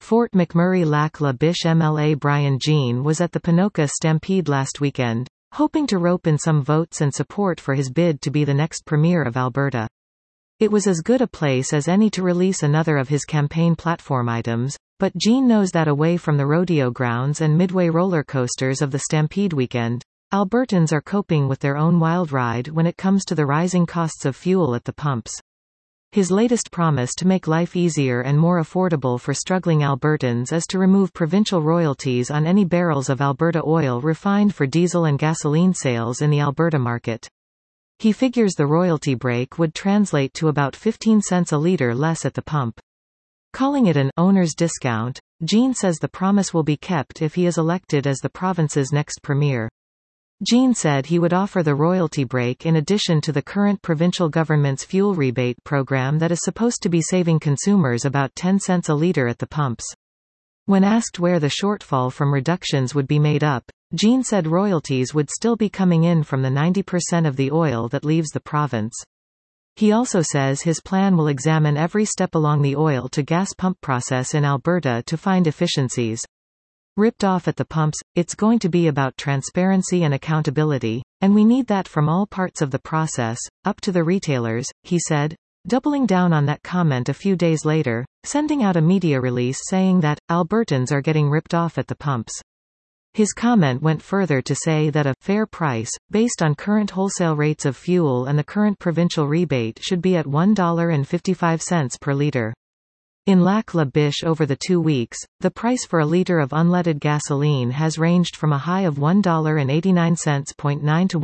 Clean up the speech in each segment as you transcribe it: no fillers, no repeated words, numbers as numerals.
Fort McMurray-Lac-La Biche MLA Brian Jean was at the Ponoka Stampede last weekend, hoping to rope in some votes and support for his bid to be the next premier of Alberta. It was as good a place as any to release another of his campaign platform items, but Jean knows that away from the rodeo grounds and midway roller coasters of the Stampede weekend, Albertans are coping with their own wild ride when it comes to the rising costs of fuel at the pumps. His latest promise to make life easier and more affordable for struggling Albertans is to remove provincial royalties on any barrels of Alberta oil refined for diesel and gasoline sales in the Alberta market. He figures the royalty break would translate to about 15 cents a litre less at the pump. Calling it an owner's discount, Jean says the promise will be kept if he is elected as the province's next premier. Jean said he would offer the royalty break in addition to the current provincial government's fuel rebate program that is supposed to be saving consumers about 10 cents a litre at the pumps. When asked where the shortfall from reductions would be made up, Jean said royalties would still be coming in from the 90% of the oil that leaves the province. He also says his plan will examine every step along the oil-to-gas pump process in Alberta to find efficiencies. Ripped off at the pumps, it's going to be about transparency and accountability, and we need that from all parts of the process, up to the retailers, he said, doubling down on that comment a few days later, sending out a media release saying that Albertans are getting ripped off at the pumps. His comment went further to say that a fair price, based on current wholesale rates of fuel and the current provincial rebate, should be at $1.55 per litre. In Lac-La Biche over the 2 weeks, the price for a litre of unleaded gasoline has ranged from a high of $1.89.9 to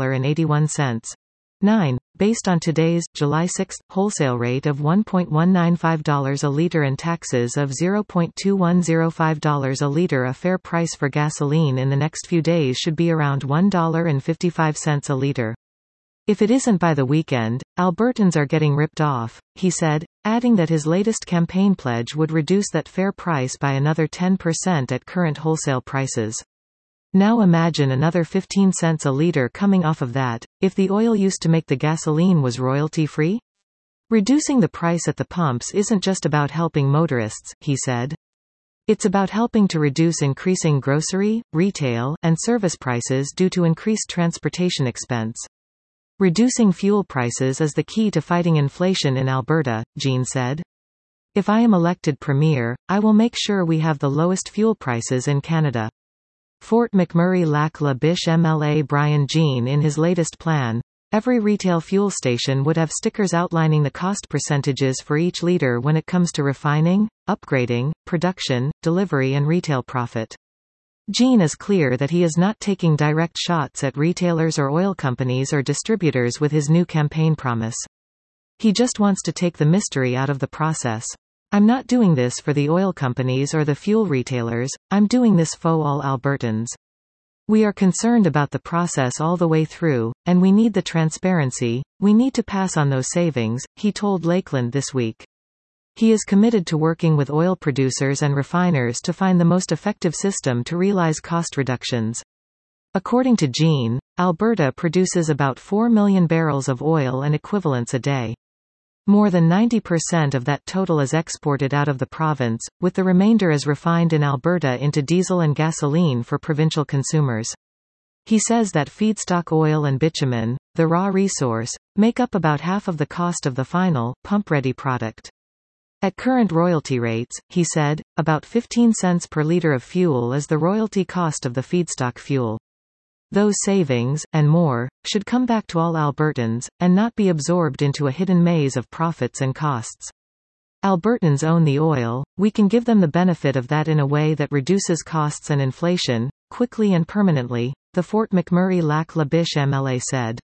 $1.81.9, based on today's, July 6, wholesale rate of $1.195 a litre and taxes of $0.2105 a litre. A fair price for gasoline in the next few days should be around $1.55 a litre. If it isn't by the weekend, Albertans are getting ripped off, he said, adding that his latest campaign pledge would reduce that fair price by another 10% at current wholesale prices. Now imagine another 15 cents a litre coming off of that, if the oil used to make the gasoline was royalty-free? Reducing the price at the pumps isn't just about helping motorists, he said. It's about helping to reduce increasing grocery, retail, and service prices due to increased transportation expense. Reducing fuel prices is the key to fighting inflation in Alberta, Jean said. If I am elected premier, I will make sure we have the lowest fuel prices in Canada. Fort McMurray-Lac-La Biche MLA Brian Jean. In his latest plan, every retail fuel station would have stickers outlining the cost percentages for each litre when it comes to refining, upgrading, production, delivery and retail profit. Jean is clear that he is not taking direct shots at retailers or oil companies or distributors with his new campaign promise. He just wants to take the mystery out of the process. I'm not doing this for the oil companies or the fuel retailers, I'm doing this for all Albertans. We are concerned about the process all the way through, and we need the transparency, we need to pass on those savings, he told Lakeland this week. He is committed to working with oil producers and refiners to find the most effective system to realize cost reductions. According to Jean, Alberta produces about 4 million barrels of oil and equivalents a day. More than 90% of that total is exported out of the province, with the remainder as refined in Alberta into diesel and gasoline for provincial consumers. He says that feedstock oil and bitumen, the raw resource, make up about half of the cost of the final, pump-ready product. At current royalty rates, he said, about 15 cents per litre of fuel is the royalty cost of the feedstock fuel. Those savings, and more, should come back to all Albertans, and not be absorbed into a hidden maze of profits and costs. Albertans own the oil, we can give them the benefit of that in a way that reduces costs and inflation, quickly and permanently, the Fort McMurray-Lac-La Biche MLA said.